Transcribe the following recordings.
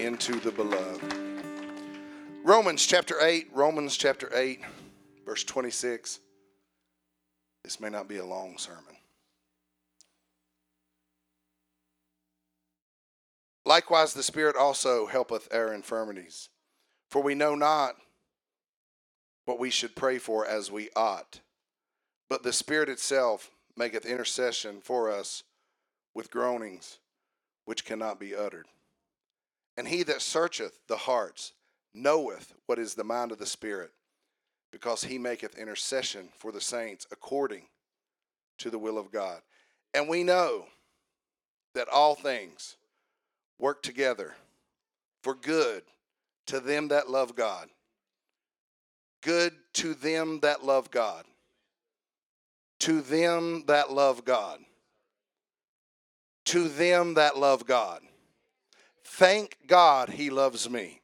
into the beloved. Romans chapter 8, verse 26. This may not be a long sermon. Likewise, the Spirit also helpeth our infirmities. For we know not what we should pray for as we ought. But the Spirit itself maketh intercession for us with groanings which cannot be uttered. And he that searcheth the hearts knoweth what is the mind of the Spirit, because he maketh intercession for the saints according to the will of God. And we know that all things work together for good to them that love God. Good to them that love God. To them that love God. To them that love God. Thank God he loves me.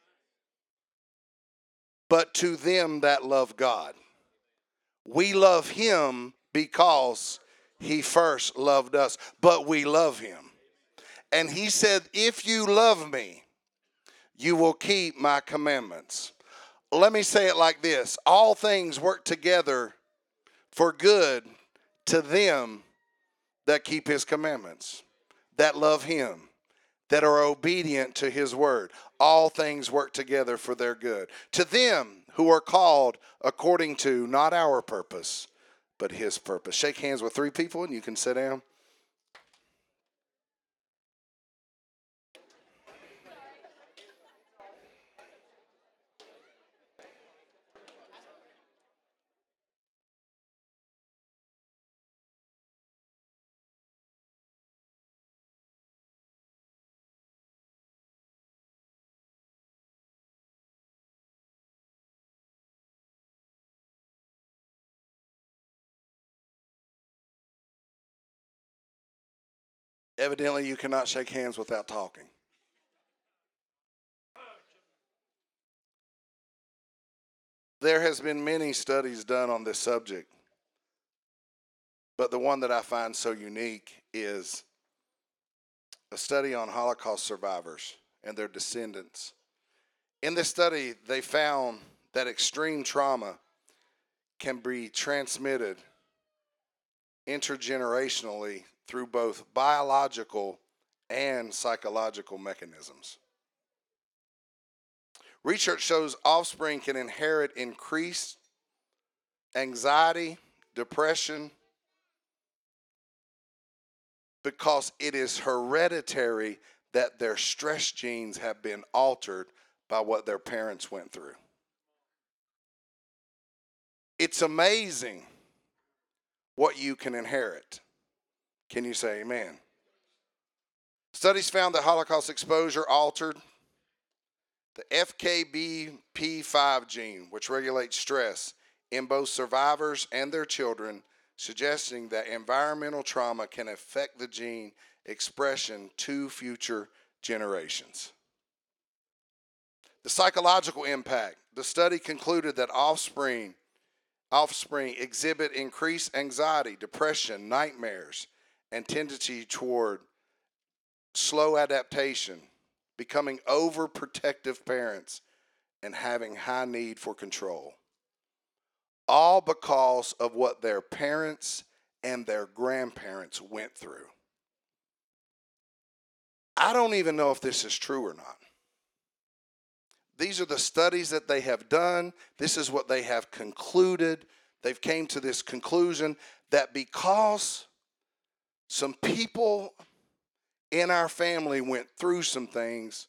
But to them that love God. We love him because he first loved us. But we love him. And he said, if you love me, you will keep my commandments. Let me say it like this. All things work together for good to them that keep his commandments, that love him, that are obedient to his word. All things work together for their good. To them who are called according to not our purpose, but his purpose. Shake hands with 3 people and you can sit down. Evidently, you cannot shake hands without talking. There has been many studies done on this subject, but the one that I find so unique is a study on Holocaust survivors and their descendants. In this study, they found that extreme trauma can be transmitted intergenerationally through both biological and psychological mechanisms. Research shows offspring can inherit increased anxiety, depression, because it is hereditary that their stress genes have been altered by what their parents went through. It's amazing what you can inherit. Can you say amen? Studies found that Holocaust exposure altered the FKBP5 gene, which regulates stress, in both survivors and their children, suggesting that environmental trauma can affect the gene expression to future generations. The psychological impact. The study concluded that offspring exhibit increased anxiety, depression, nightmares, and tendency toward slow adaptation, becoming overprotective parents, and having high need for control. All because of what their parents and their grandparents went through. I don't even know if this is true or not. These are the studies that they have done. This is what they have concluded. They've came to this conclusion that because some people in our family went through some things,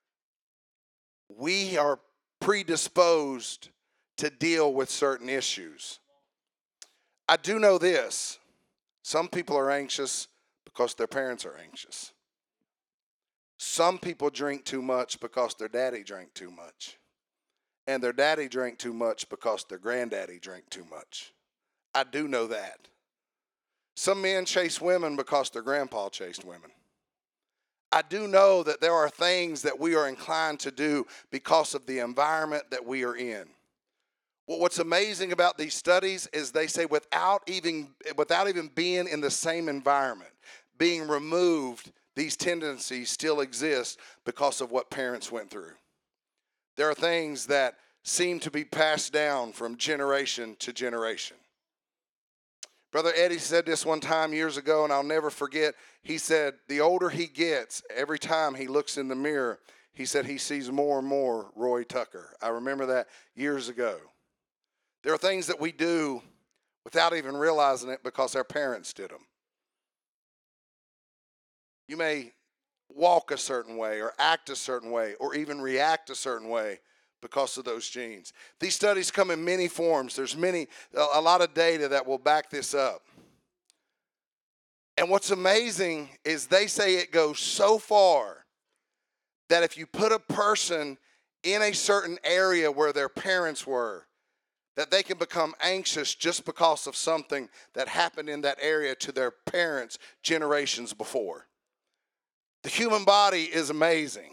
we are predisposed to deal with certain issues. I do know this. Some people are anxious because their parents are anxious. Some people drink too much because their daddy drank too much. And their daddy drank too much because their granddaddy drank too much. I do know that. Some men chase women because their grandpa chased women. I do know that there are things that we are inclined to do because of the environment that we are in. Well, what's amazing about these studies is they say without even being in the same environment, being removed, these tendencies still exist because of what parents went through. There are things that seem to be passed down from generation to generation. Brother Eddie said this one time years ago, and I'll never forget. He said, the older he gets, every time he looks in the mirror, he said he sees more and more Roy Tucker. I remember that years ago. There are things that we do without even realizing it because our parents did them. You may walk a certain way or act a certain way or even react a certain way because of those genes. These studies come in many forms. There's a lot of data that will back this up. And what's amazing is they say it goes so far that if you put a person in a certain area where their parents were, that they can become anxious just because of something that happened in that area to their parents generations before. The human body is amazing.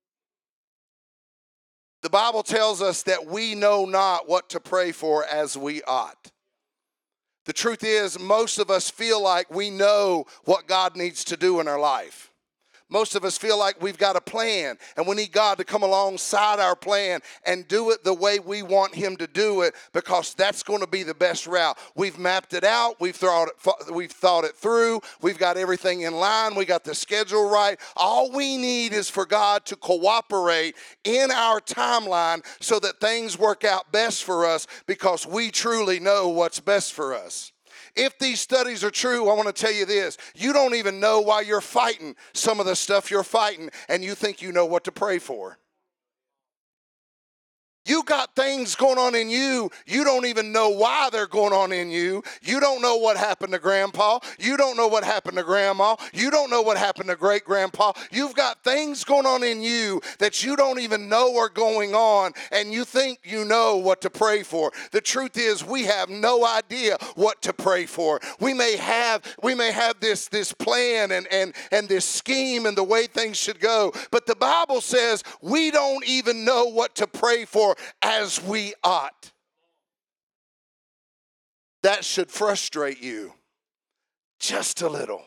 The Bible tells us that we know not what to pray for as we ought. The truth is, most of us feel like we know what God needs to do in our life. Most of us feel like we've got a plan, and we need God to come alongside our plan and do it the way we want him to do it, because that's going to be the best route. We've mapped it out. We've thought it through. We've got everything in line. We got the schedule right. All we need is for God to cooperate in our timeline so that things work out best for us, because we truly know what's best for us. If these studies are true, I want to tell you this. You don't even know why you're fighting some of the stuff you're fighting, and you think you know what to pray for. You got things going on in you. You don't even know why they're going on in you. You don't know what happened to grandpa. You don't know what happened to grandma. You don't know what happened to great-grandpa. You've got things going on in you that you don't even know are going on, and you think you know what to pray for. The truth is, we have no idea what to pray for. We may have this plan and this scheme and the way things should go, but the Bible says we don't even know what to pray for as we ought. That should frustrate you just a little.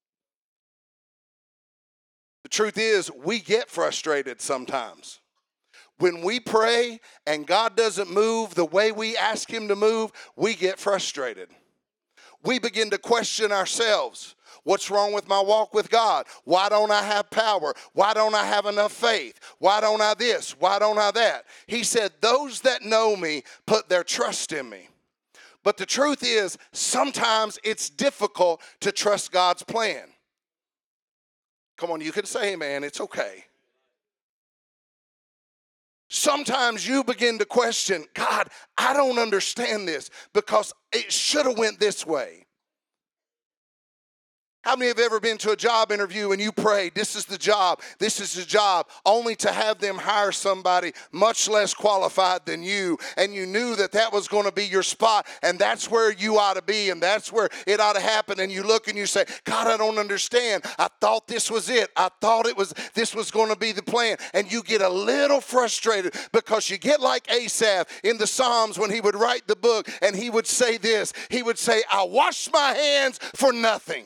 The truth is, we get frustrated sometimes. When we pray and God doesn't move the way we ask him to move, we get frustrated. We begin to question ourselves. What's wrong with my walk with God? Why don't I have power? Why don't I have enough faith? Why don't I this? Why don't I that? He said, those that know me put their trust in me. But the truth is, sometimes it's difficult to trust God's plan. Come on, you can say amen. It's okay. Sometimes you begin to question, God, I don't understand this because it should have went this way. How many have ever been to a job interview and you prayed, this is the job, only to have them hire somebody much less qualified than you, and you knew that was going to be your spot, and that's where you ought to be, and that's where it ought to happen, and you look and you say, God, I don't understand. I thought this was it. I thought this was going to be the plan, and you get a little frustrated because you get like Asaph in the Psalms when he would write the book, and he would say this. He would say, I washed my hands for nothing.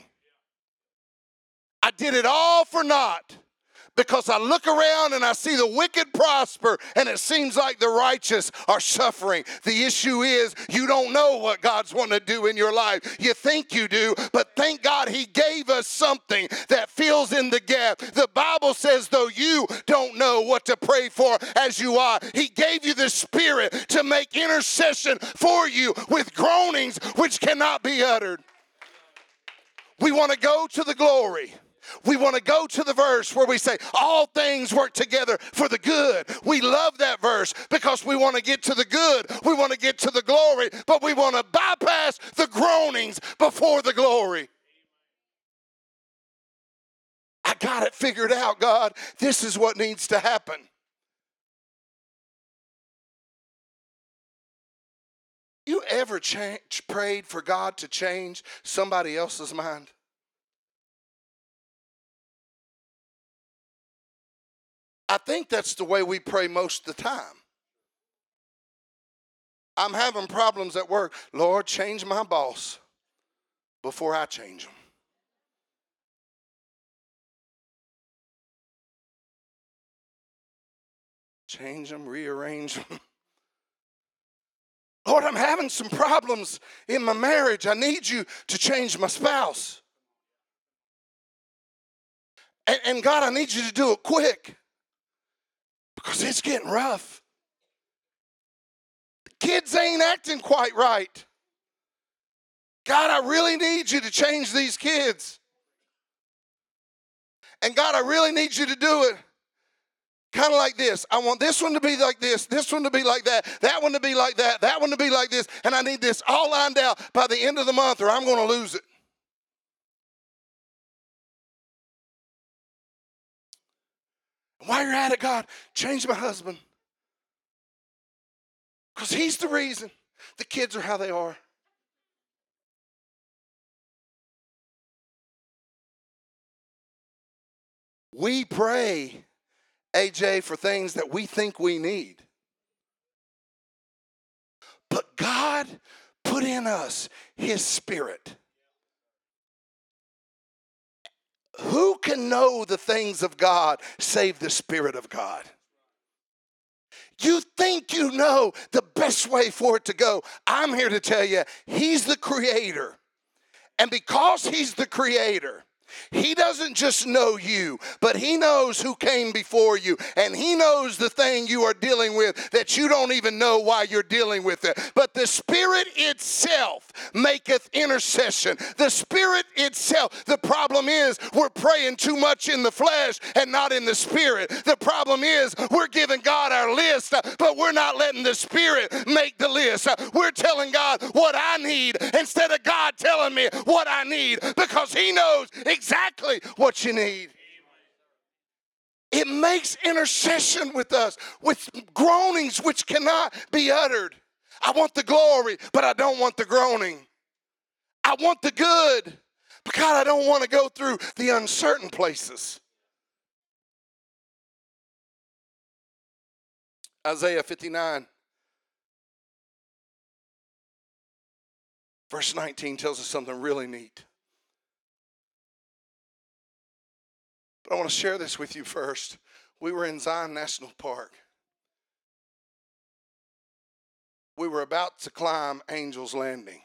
I did it all for naught, because I look around and I see the wicked prosper, and it seems like the righteous are suffering. The issue is you don't know what God's wanting to do in your life. You think you do, but thank God he gave us something that fills in the gap. The Bible says, though you don't know what to pray for as you ought, he gave you the Spirit to make intercession for you with groanings which cannot be uttered. We want to go to the glory. We want to go to the verse where we say, all things work together for the good. We love that verse because we want to get to the good. We want to get to the glory, but we want to bypass the groanings before the glory. I got it figured out, God. This is what needs to happen. You ever prayed for God to change somebody else's mind? I think that's the way we pray most of the time. I'm having problems at work. Lord, change my boss before I change him. Change them, rearrange them. Lord, I'm having some problems in my marriage. I need you to change my spouse. And God, I need you to do it quick because it's getting rough. The kids ain't acting quite right. God, I really need you to change these kids. And God, I really need you to do it kind of like this. I want this one to be like this one to be like that one to be like that one to be like this. And I need this all lined out by the end of the month or I'm going to lose it. While you're at it, God, change my husband. Because he's the reason the kids are how they are. We pray, AJ, for things that we think we need. But God put in us his spirit. Who can know the things of God save the Spirit of God? You think you know the best way for it to go. I'm here to tell you, he's the creator. And because he's the creator, he doesn't just know you, but he knows who came before you. And he knows the thing you are dealing with that you don't even know why you're dealing with it. But the Spirit itself maketh intercession. The Spirit itself. The problem is we're praying too much in the flesh and not in the Spirit. The problem is we're giving God our list, but we're not letting the Spirit make the list. We're telling God what I need instead of God telling me what I need because he knows exactly what you need. It makes intercession with us, with groanings which cannot be uttered. I want the glory, but I don't want the groaning. I want the good, but God, I don't want to go through the uncertain places. Isaiah 59, verse 19 tells us something really neat. But I want to share this with you first. We were in Zion National Park. We were about to climb Angel's Landing.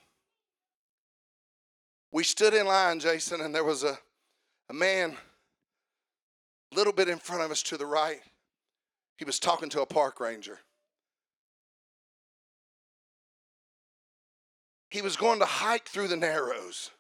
We stood in line, Jason, and there was a man a little bit in front of us to the right. He was talking to a park ranger. He was going to hike through the Narrows.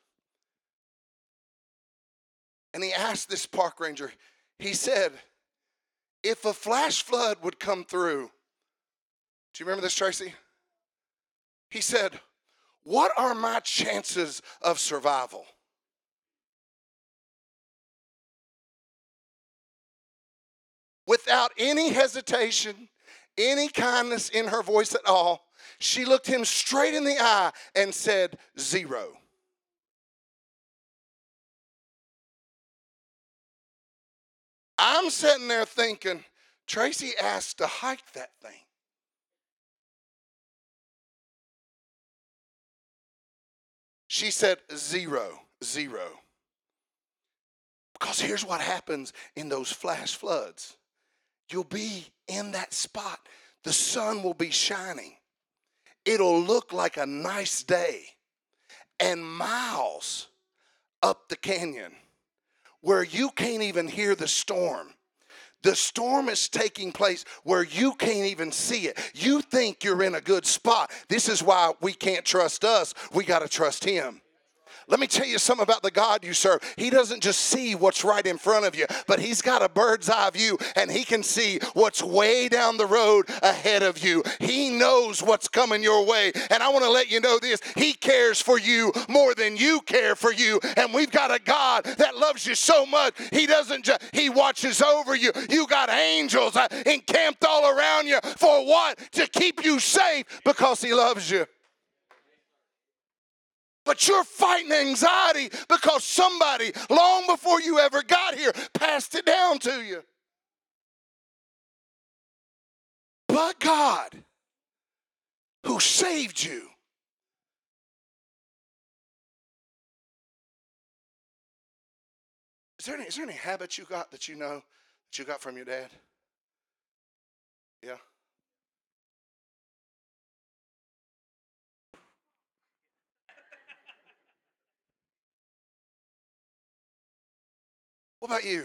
And he asked this park ranger, he said, if a flash flood would come through, do you remember this, Tracy? He said, what are my chances of survival? Without any hesitation, any kindness in her voice at all, she looked him straight in the eye and said, 0. I'm sitting there thinking, Tracy asked to hike that thing. She said 0. Because here's what happens in those flash floods. You'll be in that spot. The sun will be shining. It'll look like a nice day. And miles up the canyon where you can't even hear the storm. The storm is taking place where you can't even see it. You think you're in a good spot. This is why we can't trust us. We got to trust him. Let me tell you something about the God you serve. He doesn't just see what's right in front of you, but he's got a bird's eye view and he can see what's way down the road ahead of you. He knows what's coming your way. And I want to let you know this. He cares for you more than you care for you. And we've got a God that loves you so much. He doesn't just, he watches over you. You got angels encamped all around you for what? To keep you safe because he loves you. But you're fighting anxiety because somebody, long before you ever got here, passed it down to you. But God, who saved you, is there any habit you got that you know that you got from your dad? Yeah. What about you?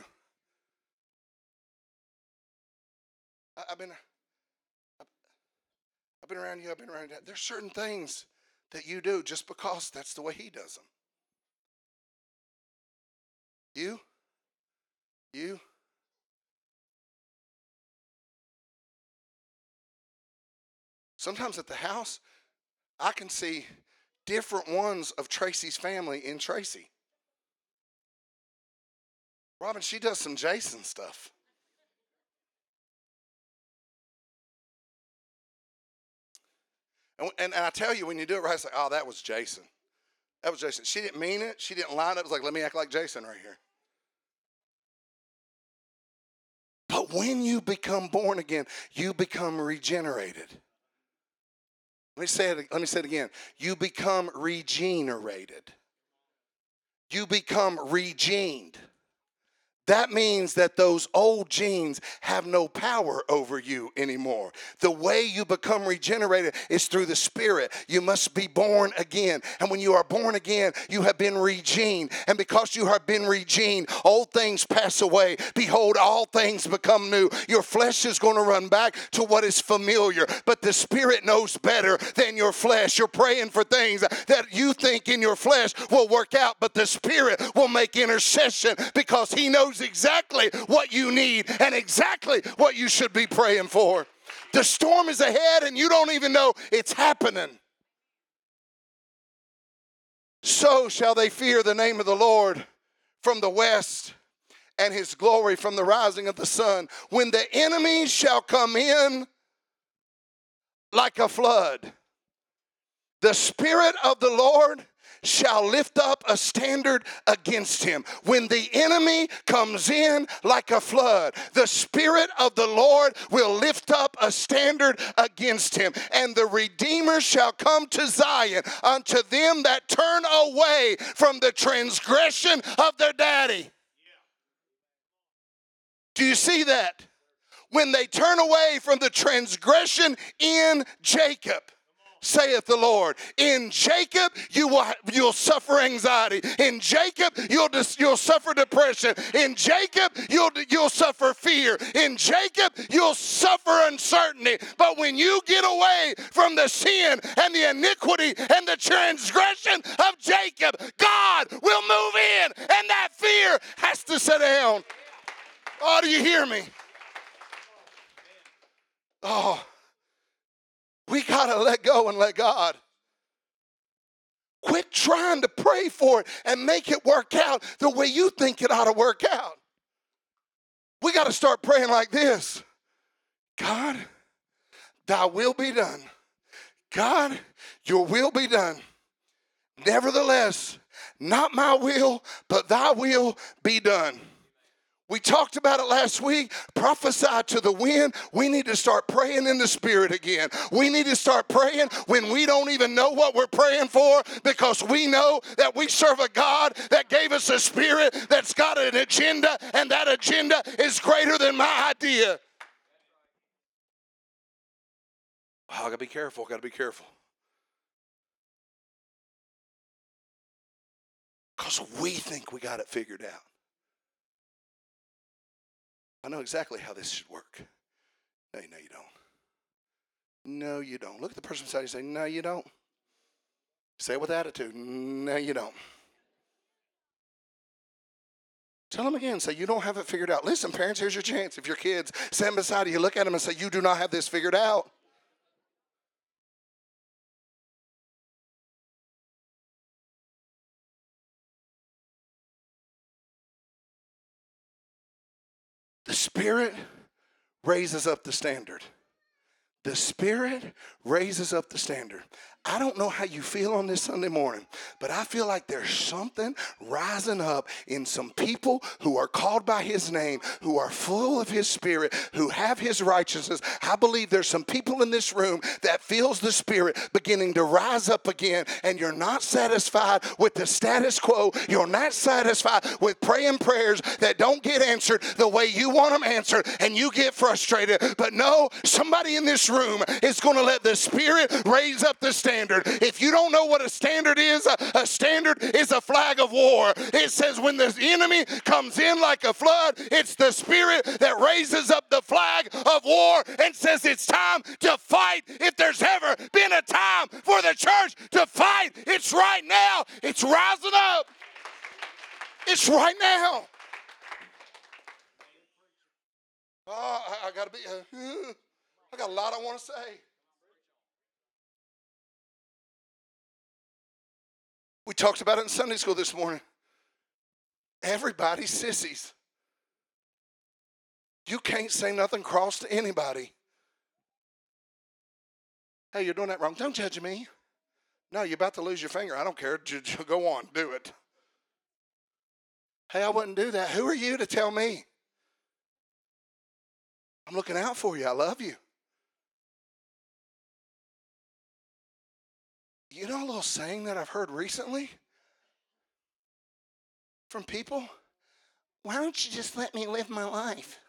I've been around you. I've been around you. There's certain things that you do just because that's the way he does them. You. Sometimes at the house, I can see different ones of Tracy's family in Tracy. Robin, she does some Jason stuff. And I tell you, when you do it right, it's like, oh, that was Jason. That was Jason. She didn't mean it. She didn't line up. It was like, let me act like Jason right here. But when you become born again, you become regenerated. Let me say it again. You become regenerated. You become regened. That means that those old genes have no power over you anymore. The way you become regenerated is through the Spirit. You must be born again. And when you are born again, you have been regened. And because you have been regened, old things pass away. Behold, all things become new. Your flesh is going to run back to what is familiar. But the Spirit knows better than your flesh. You're praying for things that you think in your flesh will work out, but the Spirit will make intercession because He knows exactly what you need and exactly what you should be praying for. The storm is ahead and you don't even know it's happening. So shall they fear the name of the Lord from the west, and His glory from the rising of the sun. When the enemy shall come in like a flood, the Spirit of the Lord shall lift up a standard against him. When the enemy comes in like a flood, the Spirit of the Lord will lift up a standard against him. And the Redeemer shall come to Zion unto them that turn away from the transgression of their daddy. Do you see that? When they turn away from the transgression in Jacob, saith the Lord. In Jacob, you'll suffer anxiety. In Jacob, you'll suffer depression. In Jacob, you'll suffer fear. In Jacob, you'll suffer uncertainty. But when you get away from the sin and the iniquity and the transgression of Jacob, God will move in, and that fear has to sit down. Oh, do you hear me? Oh. We got to let go and let God. Quit trying to pray for it and make it work out the way you think it ought to work out. We got to start praying like this. God, thy will be done. God, your will be done. Nevertheless, not my will, but thy will be done. We talked about it last week. Prophesy to the wind. We need to start praying in the Spirit again. We need to start praying when we don't even know what we're praying for, because we know that we serve a God that gave us a spirit that's got an agenda, and that agenda is greater than my idea. Oh, I got to be careful. Got to be careful. Because we think we got it figured out. I know exactly how this should work. No, you don't. No, you don't. Look at the person beside you and say, no, you don't. Say it with attitude. No, you don't. Tell them again. Say, you don't have it figured out. Listen, parents, here's your chance. If your kids stand beside you, look at them and say, you do not have this figured out. The Spirit raises up the standard. The Spirit raises up the standard. I don't know how you feel on this Sunday morning, but I feel like there's something rising up in some people who are called by his name, who are full of his spirit, who have his righteousness. I believe there's some people in this room that feels the spirit beginning to rise up again, and you're not satisfied with the status quo. You're not satisfied with praying prayers that don't get answered the way you want them answered, and you get frustrated. But no, somebody in this room is going to let the Spirit raise up the standard. If you don't know what a standard is a flag of war. It says when the enemy comes in like a flood, it's the Spirit that raises up the flag of war and says it's time to fight. If there's ever been a time for the church to fight, it's right now. It's rising up. It's right now. Oh, I got to be, I got a lot I want to say. We talked about it in Sunday school this morning. Everybody's sissies. You can't say nothing cross to anybody. Hey, you're doing that wrong. Don't judge me. No, you're about to lose your finger. I don't care. Go on, do it. Hey, I wouldn't do that. Who are you to tell me? I'm looking out for you. I love you. You know a little saying that I've heard recently from people? Why don't you just let me live my life?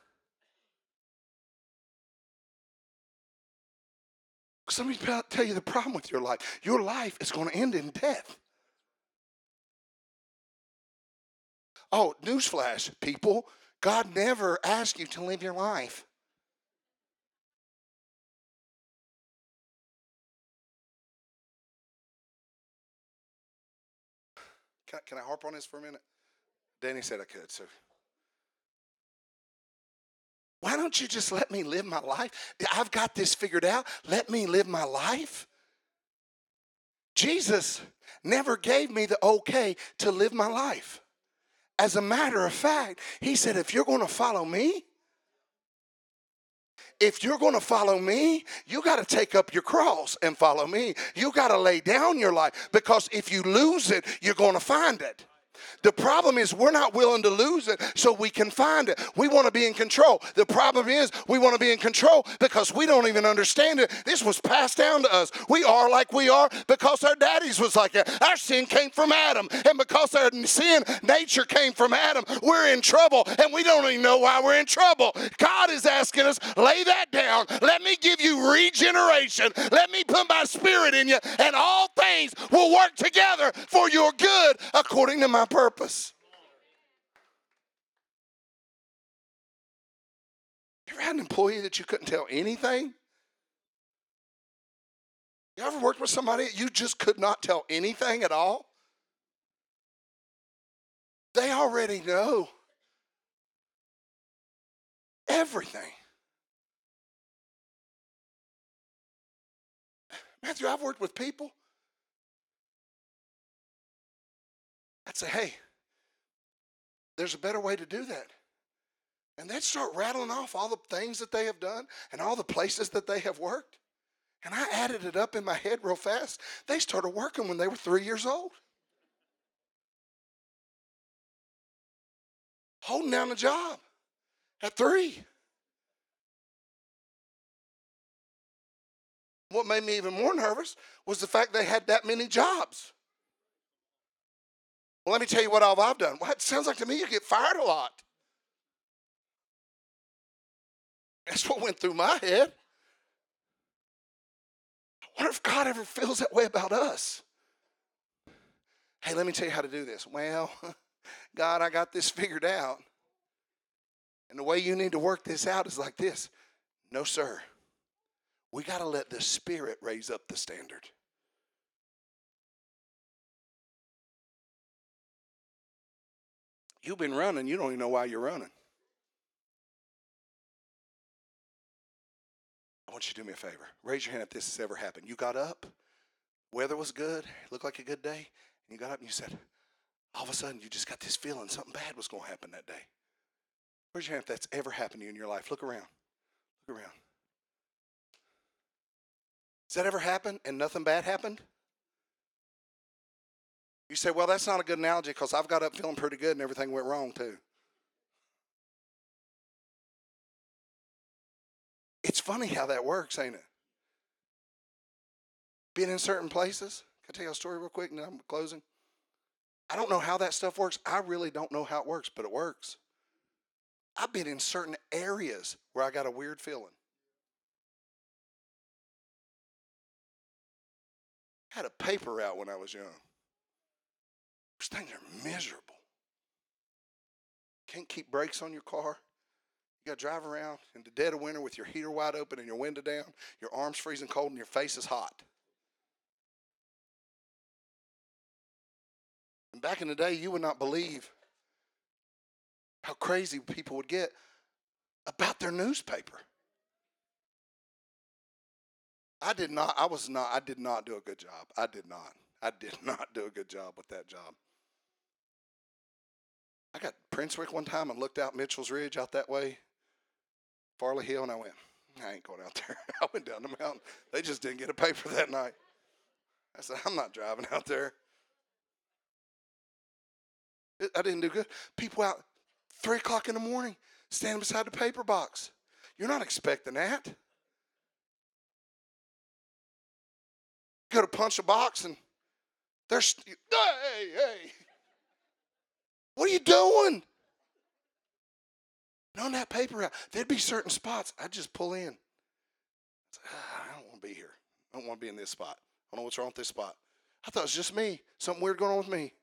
Let me tell you the problem with your life. Your life is going to end in death. Oh, newsflash, people. God never asked you to live your life. Can I harp on this for a minute? Danny said I could, so. Why don't you just let me live my life? I've got this figured out. Let me live my life. Jesus never gave me the okay to live my life. As a matter of fact, he said, if you're going to follow me, you got to take up your cross and follow me. You got to lay down your life, because if you lose it, you're going to find it. The problem is we're not willing to lose it so we can find it. We want to be in control. The problem is we want to be in control because we don't even understand it. This was passed down to us. We are like we are because our daddies was like that. Our sin came from Adam. And because our sin nature came from Adam, we're in trouble. And we don't even know why we're in trouble. God is asking us, lay that down. Let me give you regeneration. Let me put my spirit in you. And all things will work together for your good according to my purpose. You ever had an employee that you couldn't tell anything? You ever worked with somebody that you just could not tell anything at all? They already know everything. Matthew, I've worked with people. I'd say, hey, there's a better way to do that. And they'd start rattling off all the things that they have done and all the places that they have worked. And I added it up in my head real fast. They started working when they were 3 years old. Holding down a job at 3. What made me even more nervous was the fact they had that many jobs. Well, let me tell you what all I've done. Well, it sounds like to me you get fired a lot. That's what went through my head. I wonder if God ever feels that way about us. Hey, let me tell you how to do this. Well, God, I got this figured out. And the way you need to work this out is like this. No, sir. We got to let the Spirit raise up the standard. You've been running. You don't even know why you're running. I want you to do me a favor. Raise your hand if this has ever happened. You got up. Weather was good. It looked like a good day. And you got up and you said, all of a sudden you just got this feeling something bad was going to happen that day. Raise your hand if that's ever happened to you in your life. Look around. Look around. Does that ever happen and nothing bad happened? You say, well, that's not a good analogy because I've got up feeling pretty good and everything went wrong too. It's funny how that works, ain't it? Being in certain places. Can I tell you a story real quick and then I'm closing? I don't know how that stuff works. I really don't know how it works, but it works. I've been in certain areas where I got a weird feeling. I had a paper route when I was young. Those things are miserable. Can't keep brakes on your car. You got to drive around in the dead of winter with your heater wide open and your window down, your arms freezing cold, and your face is hot. And back in the day, you would not believe how crazy people would get about their newspaper. I did not do a good job. I did not do a good job with that job. I got Princewick one time and looked out Mitchell's Ridge out that way, Farley Hill, and I went, I ain't going out there. I went down the mountain. They just didn't get a paper that night. I said, I'm not driving out there. I didn't do good. People out 3 o'clock in the morning standing beside the paper box. You're not expecting that. Go to punch a box and there's, hey, what are you doing? And on that paper route, there'd be certain spots I'd just pull in. I don't want to be here. I don't want to be in this spot. I don't know what's wrong with this spot. I thought it was just me. Something weird going on with me.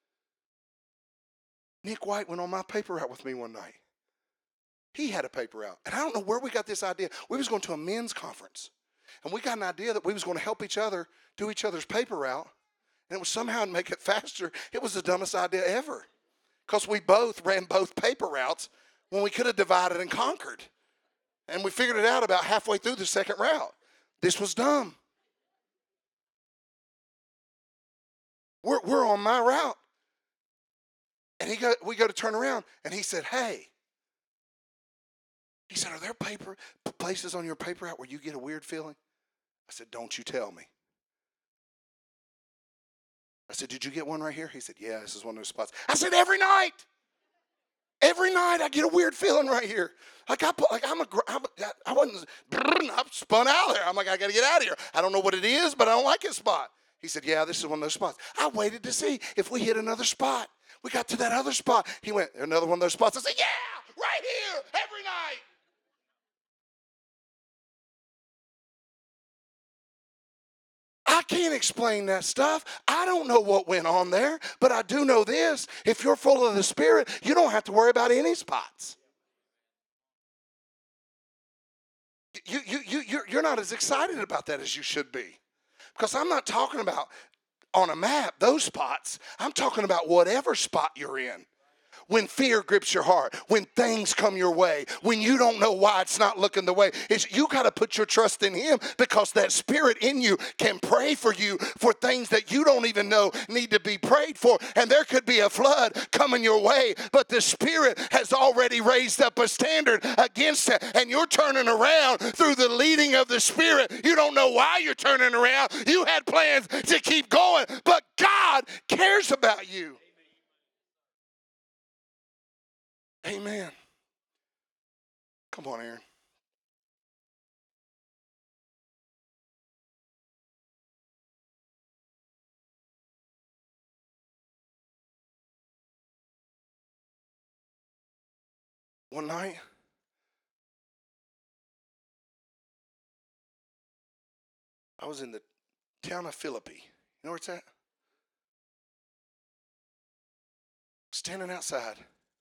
Nick White went on my paper route with me one night. He had a paper route. And I don't know where we got this idea. We was going to a men's conference. And we got an idea that we was going to help each other do each other's paper route. And it was somehow to make it faster. It was the dumbest idea ever. Because we both ran both paper routes when we could have divided and conquered. And we figured it out about halfway through the second route. This was dumb. We're on my route. And we go to turn around, and he said, hey. He said, are there places on your paper route where you get a weird feeling? I said, don't you tell me. I said, did you get one right here? He said, yeah, this is one of those spots. I said, every night I get a weird feeling right here. I spun out there. I'm like, I got to get out of here. I don't know what it is, but I don't like this spot. He said, yeah, this is one of those spots. I waited to see if we hit another spot. We got to that other spot. He went, another one of those spots. I said, yeah, right here, every night. I can't explain that stuff. I don't know what went on there, but I do know this. If you're full of the Spirit, you don't have to worry about any spots. You're not as excited about that as you should be. Because I'm not talking about on a map, those spots. I'm talking about whatever spot you're in. When fear grips your heart, when things come your way, when you don't know why it's not looking the way, you got to put your trust in Him, because that Spirit in you can pray for you for things that you don't even know need to be prayed for. And there could be a flood coming your way, but the Spirit has already raised up a standard against it, and you're turning around through the leading of the Spirit. You don't know why you're turning around. You had plans to keep going, but God cares about you. Amen. Come on, Aaron. One night, I was in the town of Philippi. You know where it's at? Standing outside.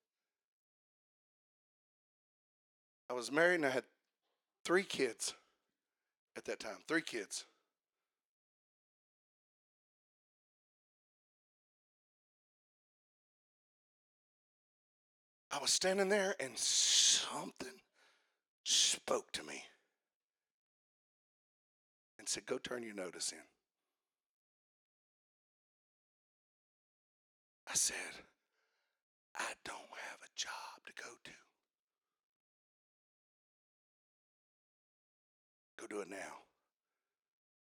I was married and I had 3 kids at that time. 3 kids. I was standing there and something spoke to me and said, go turn your notice in. I said, I don't have a job to go to. Go do it now.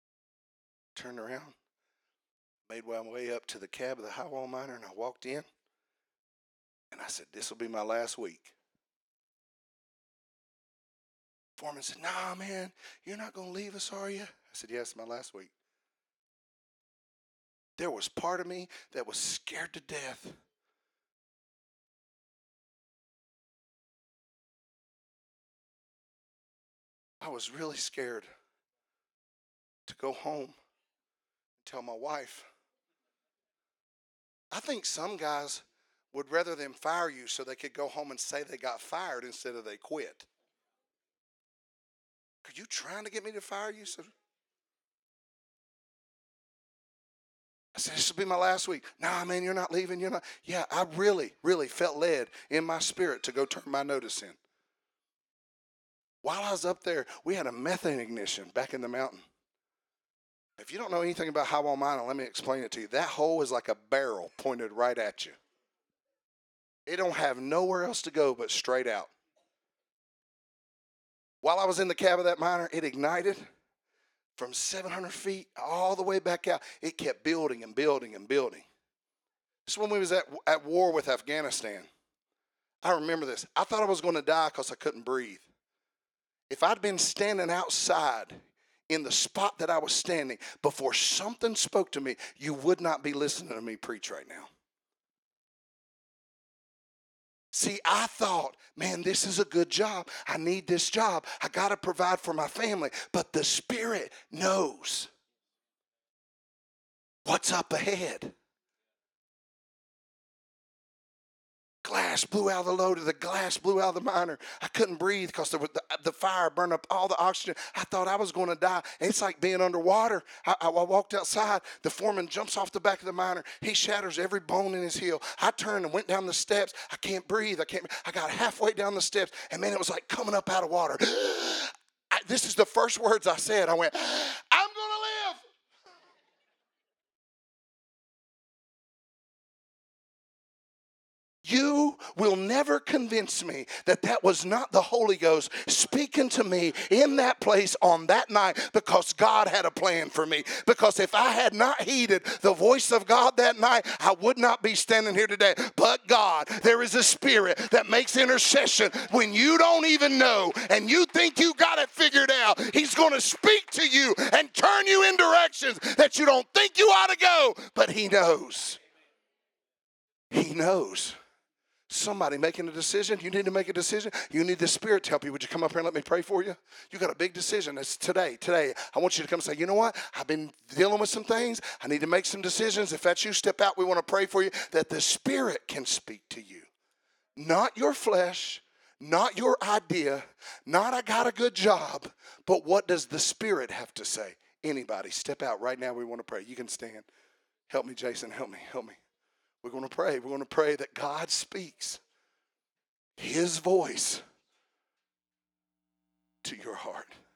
turned around, made my way up to the cab of the high wall miner, and I walked in. And I said, this will be my last week. Foreman said, nah, man, you're not going to leave us, are you? I said, yes, my last week. There was part of me that was scared to death. I was really scared to go home and tell my wife. I think some guys would rather them fire you so they could go home and say they got fired instead of they quit. Are you trying to get me to fire you? So I said, this will be my last week. Nah, man, you're not leaving. You're not. Yeah, I really, really felt led in my spirit to go turn my notice in. While I was up there, we had a methane ignition back in the mountain. If you don't know anything about high wall mining, let me explain it to you. That hole is like a barrel pointed right at you. It don't have nowhere else to go but straight out. While I was in the cab of that miner, it ignited from 700 feet all the way back out. It kept building and building and building. This is when we was at war with Afghanistan. I remember this. I thought I was going to die because I couldn't breathe. If I'd been standing outside in the spot that I was standing before something spoke to me, you would not be listening to me preach right now. See, I thought, man, this is a good job. I need this job. I got to provide for my family. But the Spirit knows what's up ahead. Glass blew out of the loader. The glass blew out of the miner. I couldn't breathe because the fire burned up all the oxygen. I thought I was going to die. And it's like being underwater. I walked outside. The foreman jumps off the back of the miner. He shatters every bone in his heel. I turned and went down the steps. I can't breathe. I got halfway down the steps. And man, it was like coming up out of water. This is the first words I said. I went, I'm going to live. You will never convince me that that was not the Holy Ghost speaking to me in that place on that night, because God had a plan for me. Because if I had not heeded the voice of God that night, I would not be standing here today. But God, there is a Spirit that makes intercession when you don't even know and you think you got it figured out. He's going to speak to you and turn you in directions that you don't think you ought to go, but He knows. He knows. Somebody making a decision. You need to make a decision. You need the Spirit to help you. Would you come up here and let me pray for you? You got a big decision. It's today. Today, I want you to come and say, you know what? I've been dealing with some things. I need to make some decisions. If that's you, step out. We want to pray for you that the Spirit can speak to you. Not your flesh, not your idea, not I got a good job, but what does the Spirit have to say? Anybody, step out right now. We want to pray. You can stand. Help me, Jason. Help me. Help me. We're going to pray. We're going to pray that God speaks His voice to your heart.